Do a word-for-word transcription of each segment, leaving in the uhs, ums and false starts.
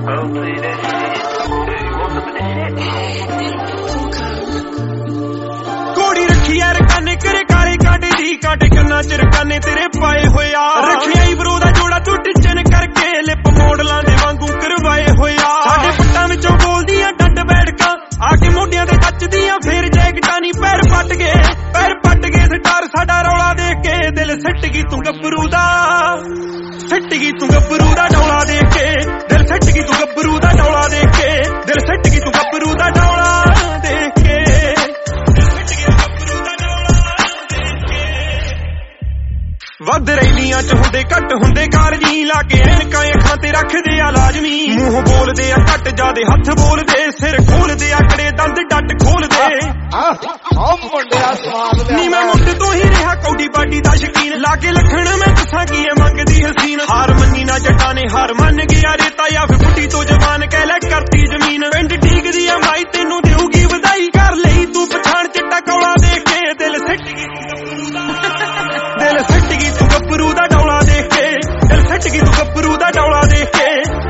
ਘੋੜੀ ਰੱਖੀ ਯਾਰ ਕਾਨੇ ਕਰੇ ਕਾਲੇ ਕਾਂਟੇ ਦੀ ਕਾਂਟੇ ਕੰਨਾਂ ਚ ਰਕਾਨੇ ਤੇਰੇ ਪਾਏ ਹੋਇਆ ਰੱਖਿਆ ਹੀ ਬਰੋ ਦਾ ਜੋੜਾ ਤੂੰ ਟਿੱਚਨ ਕਰਕੇ ਲਿਪ ਮੋਡਲਾਂ ਦੇ ਵਾਂਗੂ ਕਰਵਾਏ ਹੋਇਆ ਸਾਡੇ ਪੱਟਾਂ ਵਿੱਚੋਂ ਬੋਲਦੀਆਂ ਡੱਡ ਬੈਠਕਾਂ ਆ ਕੇ ਮੋਢਿਆਂ ਤੇ ਟੱਚਦੀਆਂ ਫੇਰ ਜੈਕਟਾਂ ਨੀ ਪੈਰ ਪੱਟ ਗਏ ਪੈਰ ਪੱਟ ਗਏ ਸਟਾਰ ਸਾਡਾ ਰੌਲਾ ਦੇਖ ਕੇ ਦਿਲ ਸਿੱਟ ਗਈ ਤੂੰ ਗੱਭਰੂ ਦਾ ਸਿੱਟ ਗਈ ਤੂੰ ਗੱਭਰੂ ਦਾ ਡੌਲਾ ਦੇਖ ਕੇ ਦਿਲ ਸਿੱਟ ਗਈ ਤੂੰ ਗੱਭਰੂ ਦਾ ਡੌਲਾ ਦੇਖ ਕੇ ਦਿਲ ਸਿੱਟ ਗਈ ਤੂੰ ਗੱਭਰੂ ਦਾ ਡੌਲਾ ਦੇਖ ਕੇ ਵੱਧ ਰੈਲੀਆਂ ਚ ਹੁੰਦੇ ਘੱਟ ਹੁੰਦੇ ਕਾਰਜੀ ਲਾ ਕੇ ਐਨਕਾਂ ਅੱਖਾਂ ਤੇ ਰੱਖਦੇ ਆ ਲਾਜ਼ਮੀ ਮੂੰਹ ਬੋਲਦੇ ਆ ਘੱਟ ਜਾਦੇ ਹੱਥ ਬੋਲਦੇ ਸਿਰ ਖੋਲਦੇ ਆ ਕੜੇ ਦੰਦ ਡੱਟ ਖੋਲਦੇ ਨੀ ਮੈਂ ਮੁੱਢ ਤੋਂ ਹੀ ਰਿਹਾ ਕੌਡੀ ਬਾਡੀ ਦਾ ਸ਼ਕੀਨ ਲਾਗੇ ਲੱਖਣ ਮੈਂ ਦੱਸਾਂ ਕੀ ਐ ਮੰਗਦੀ ਹਸੀਨ ਹਾਰ ਮੰਨੀ ਨਾ ਜੱਟਾਂ ਨੇ ਹਾਰ ਮੰਨ ਗਿਆ ਰੇਤਾ ਜਾਂ ਫਿਰ ਫੁੱਟੀ ਤੋਂ ਜਵਾਨ ਕਹਿ ਲੈ ਕਰਤੀ ਜ਼ਮੀਨ ਪਿੰਡ ਡੀਕਦੀ ਆ ਮਾਈ ਤੈਨੂੰ ਦੇਊਗੀ ਵਧਾਈ ਕਰ ਲਈ ਤੂੰ ਪਛਾਣ ਚਿੱਟਾ ਕੌਲਾ ਦੇਖ ਕੇ ਦਿਲ ਸਿੱਟ ਗਈ ਦਿਲ ਸਿੱਟ ਗਈ ਤੂੰ ਗੱਭਰੂ ਦਾ ਡੌਲਾ ਦੇਖ ਕੇ ਦਿਲ ਸਿੱਟ ਗਈ ਤੂੰ ਗੱਭਰੂ ਦਾ ਡੌਲਾ ਦੇਖ ਕੇ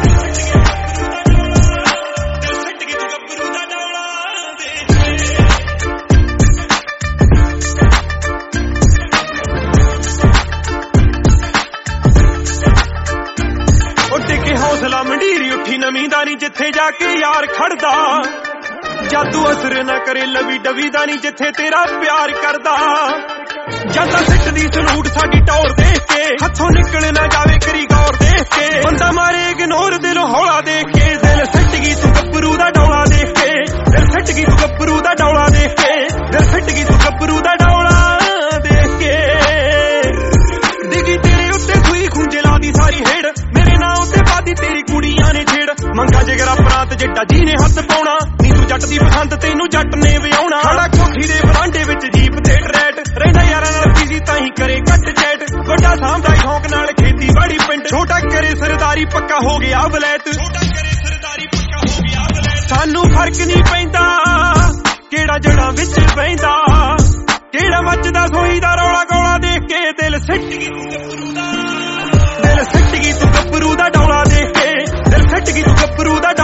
ਉੱਡ ਕੇ ਹੌਸਲਾ ਮੰਡੀਰੀ ਉੱਠੀ ਨਵੀਂ ਦਾ ਨੀ ਜਿੱਥੇ ਜਾ ਕੇ ਯਾਰ ਖੜਦਾ ਜਾਦੂ ਅਸਰ ਨਾ ਕਰੇ ਲਵੀ ਡਵੀ ਦਾ ਨੀ ਜਿੱਥੇ ਤੇਰਾ ਪਿਆਰ ਕਰਦਾ ਜਾਂਦਾ ਸਿੱਟਦੀ ਸਲੂਟ ਸਾਡੀ ਟੌਰ ਦੇਖ ਕੇ ਹੱਥੋਂ ਨਿਕਲ ਨਾ ਜਾਵੇ ਕਰੀ ਗੌਰ ਦੇਖ ਕੇ ਬੰਦਾ ਮਾਰੇ ਇਗਨੋਰ ਦਿਲੋਂ ਹੌਲਾ ਦੇਖ ਕੇ ਦਿਲ ਸਿੱਟ ਗਈ ਤੂੰ ਗੱਭਰੂ ਦਾ ਡੌਲਾ ਦੇਖ ਕੇ ਦਿਲ ਸਿੱਟ ਗਈ ਤੂੰ ਗੱਭਰੂ ਦਾ ਡੌਲਾ ਦੇਖ ਕੇ ਦਿਲ ਸਿੱਟ ਗਈ ਤੂੰ ਗੱਭਰੂ ਦਾ ਡੌਲਾ ਦੇਖ ਕੇ ਡਿੱਗੀ ਤੇਰੇ ਉੱਤੇ ਸੂਈ ਖੂੰਜੇ ਲਾਦੀ ਸਾਰੀ ਹੇੜ ਮੇਰੇ ਨਾਂ ਉੱਤੇ ਪਾਦੀ ਤੇਰੀ ਕੁੜੀਆਂ ਨੇ ਛੇੜ ਮੰਗਾ ਜਿਗਰਾ ਪ੍ਰਾਂਤ ਜਿੱਡਾ ਜੀ ਨੇ ਹੱਥ ਪਾਉਣਾ ਨੀ ਤੂੰ ਜੱਟ ਦੀ ਪਸੰਦ ਤੈਨੂੰ ਜੱਟ ਨੇ ਵਿਆਉਣਾ ਖੜਾ ਕੋਠੀ ਦੇ ਬਰਾਂਡੇ ਵਿੱਚ ਜੀਪ ਤੇ ਟਰੈਟ ਰਹਿੰਦਾ ਯਾਰਾਂ ਨਾਲ ਬਿਜ਼ੀ ਤਾਂ ਹੀ ਕਰੇ ਕੱਟ ਚੈਟ ਵੱਡਾ ਸਾਂਭਦਾ ਸ਼ੌਂਕ ਨਾਲ ਖੇਤੀਬਾੜੀ ਪਿੰਡ ਛੋਟਾ ਕਰੇ ਸਰਦਾਰੀ ਪੱਕਾ ਹੋ ਗਿਆ ਵਲੈਤ ਛੋਟਾ ਕਰੇ ਸਰਦਾਰੀ ਪੱਕਾ ਹੋ ਗਿਆ ਵਲੈਤ ਸਾਨੂੰ ਫਰਕ ਨਹੀਂ ਪੈਂਦਾ ਕਿਹੜਾ ਜੜਾਂ ਵਿੱਚ ਬਹਿੰਦਾ ਕਿਹੜਾ ਮੱਚਦਾ ਸੋਈ ਦਾ ਰੌਲਾ ਗੌਲਾ ਦੇਖ ਕੇ ਦਿਲ ਸਿੱਟ ਗਈ ਤੂੰ ਗੱਭਰੂ ਦਾ ਦਿਲ ਸਿੱਟ ਗਈ ਤੂੰ ਗੱਭਰੂ ਦਾ ਡੌਲਾ ਦੇਖ ਕੇ ਦਿਲ ਸਿੱਟ ਗਈ ਤੂੰ ਗੱਭਰੂ ਦਾ